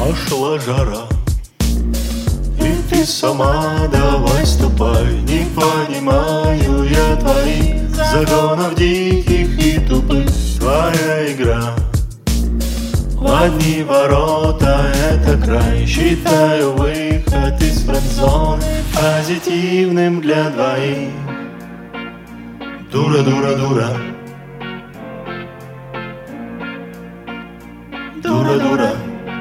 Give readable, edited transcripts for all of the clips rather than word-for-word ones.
Пошла жара, и ты сама давай ступай. Не понимаю я твоих загонов диких и тупых. Твоя игра в одни ворота — это край. Считаю выход из френд-зоны позитивным для двоих. Дура, дура, дура. Дура, дура.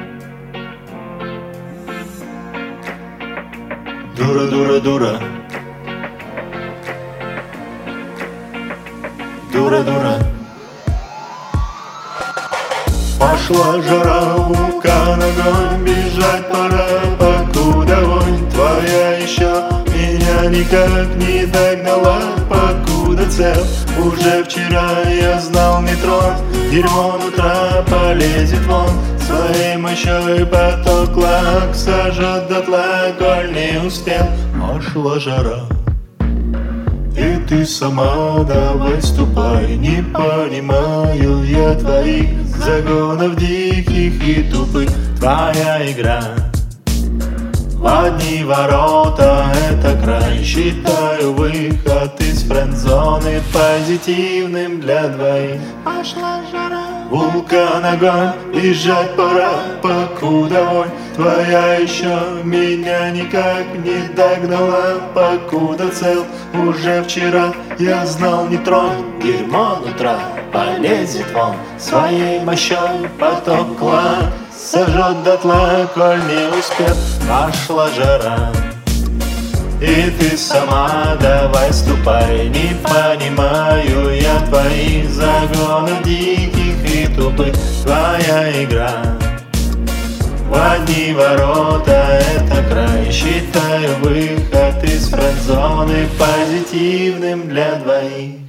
Дура, дура, дура. Дура, дура. Пошла жара, вулкан, огонь, бежать пора, покуда вонь твоя еще меня никак не догнала. Покуда цел, уже вчера я знал метро, дерьмо утра полезет вон. Своей мощой поток лак сожжет дотла, коль не успел. Пошла жара, и ты сама давай ступай. Не понимаю я твоих загонов диких и тупых. Твоя игра в одни ворота — это край. Считаю выход из френд-зоны позитивным для двоих. Пошла жара, вулкан, огонь, бежать пора, покуда вонь твоя еще меня никак не догнала. Покуда цел, уже вчера я знал не тронь, дерьмо утра полезет вон. Своей мощой поток лак сожжет дотла, коль не успел. Пошла жара, и ты сама давай ступай. Не понимаю я твоих загонов диких и тупых. Твоя игра в одни ворота — это край. Считаю выход из френд-зоны позитивным для двоих.